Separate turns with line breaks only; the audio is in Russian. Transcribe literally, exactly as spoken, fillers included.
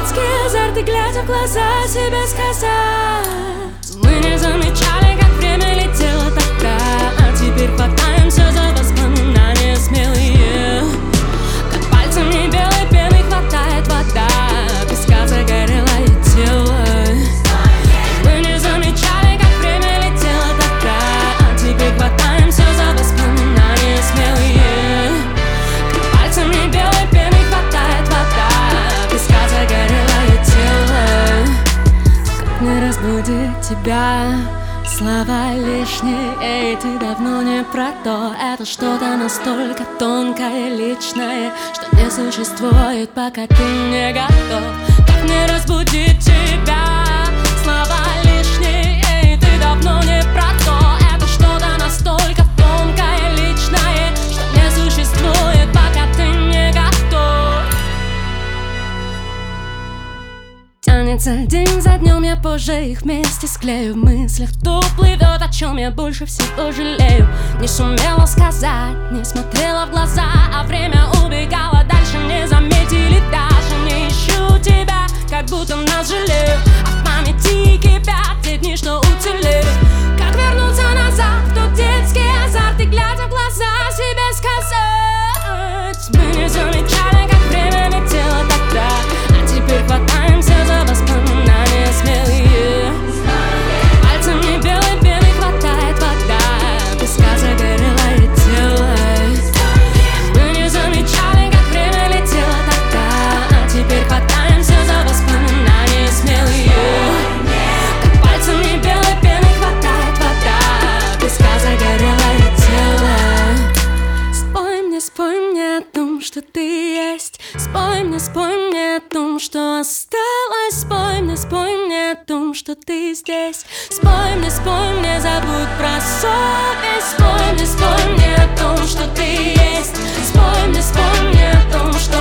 детский азарт, и глядя в глаза себе сказать: мы не замечали, как время летело тогда, а теперь хватаемся за воспоминания смелые. Как пальцами белой пены хватает вода, песка загорелое тело. Мы не замечали, как время летело тогда, а теперь хватаемся за воспоминания смелые. Как пальцами белой пены хватает вода, песка загорелое тело. Как не разбудить тебя? Слова лишние, эй, ты давно не про то. Это что-то настолько тонкое, личное, что не существует, пока ты не готов. Как не разбудить тебя? Слова лишние, эй, ты давно не про то. Это что-то настолько тонкое, личное, что не существует, пока ты не готов. Тянется день за днем, я позже их вместе склею. В мыслях то плывет, о чем я больше всего жалею. Не сумела сказать, не смотрела в глаза, а время убегало дальше, не заметили даже. Не ищу тебя, как будто нас жалеют, а в памяти кипят те дни, что уцелеют. Как вернуться назад в тот детский азарт, и глядя в глаза себе сказать: мы не замечали, как время летело тогда, а теперь хватаемся за воспоминания смелые. Пальцами белой пены хватает вода, песка загорелое тело. Мы не замечали, как время летело тогда, а теперь хватаемся за воспоминания смелые. Как пальцами белой пены хватает вода, песка загорелое тело. Спой мне, спой мне о том, что ты есть. Спой мне, спой мне о том, что осталось. Спой мне, спой мне о том, что ты здесь. Спой мне, спой мне, забудь про совесть. Спой мне, спой мне о том, что ты есть. Спой мне, спой мне о том, что